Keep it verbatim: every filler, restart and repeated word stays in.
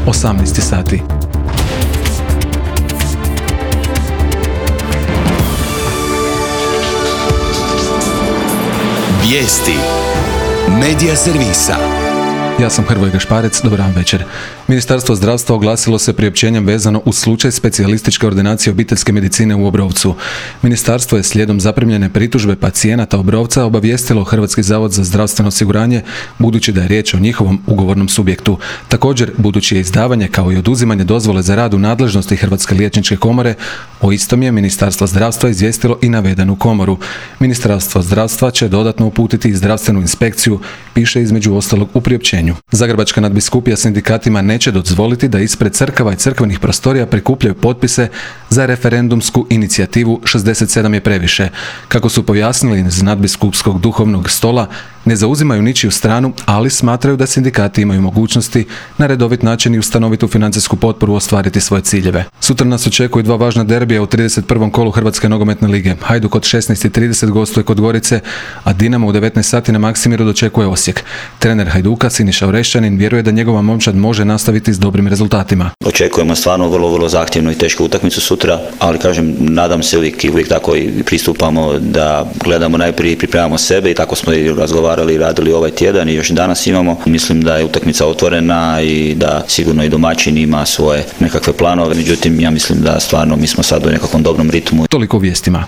osamnaest sati. Vijesti Medija servisa. Ja sam Hrvoje Gašparec, dobar dan večer. Ministarstvo zdravstva oglasilo se priopćenjem vezano uz slučaj specijalističke ordinacije obiteljske medicine u Obrovcu. Ministarstvo je slijedom zaprimljene pritužbe pacijenata Obrovca obavijestilo Hrvatski zavod za zdravstveno osiguranje, budući da je riječ o njihovom ugovornom subjektu. Također, budući je izdavanje kao i oduzimanje dozvole za rad u nadležnosti Hrvatske liječničke komore, o istom je Ministarstvo zdravstva izvijestilo i navedenu komoru. Ministarstvo zdravstva će dodatno uputiti i zdravstvenu inspekciju, piše između ostalog u priopćenju. Zagrebačka nadbiskupija sindikatima neće dozvoliti da ispred crkava i crkvenih prostorija prikupljaju potpise za referendumsku inicijativu šezdeset sedam je previše. Kako su pojasnili iz nadbiskupskog duhovnog stola, ne zauzimaju ničiju stranu, ali smatraju da sindikati imaju mogućnosti na redovit način i ustanovitu financijsku potporu ostvariti svoje ciljeve. Sutra nas očekuju dva važna derbija u trideset prvom kolu Hrvatske nogometne lige. Hajduk od šesnaest i trideset gostuje kod Gorice, a Dinamo u devetnaest sati na Maksimiru dočekuje Osijek. Trener Hajduka, Siniša Orešćanin, vjeruje da njegova momčad može nastaviti s dobrim rezultatima. Očekujemo stvarno vrlo, vrlo zahtjevnu i tešku utakmicu sutra, ali kažem, nadam se uvijek i uvijek tako i pristupamo da gledamo najprije i pripremamo sebe i tako smo i razgovarali i radili ovaj tjedan i još danas imamo. Mislim da je utakmica otvorena i da sigurno i domaćin ima svoje nekakve planove, međutim ja mislim da stvarno mi smo sad u nekakvom dobrom ritmu. Toliko u vijestima.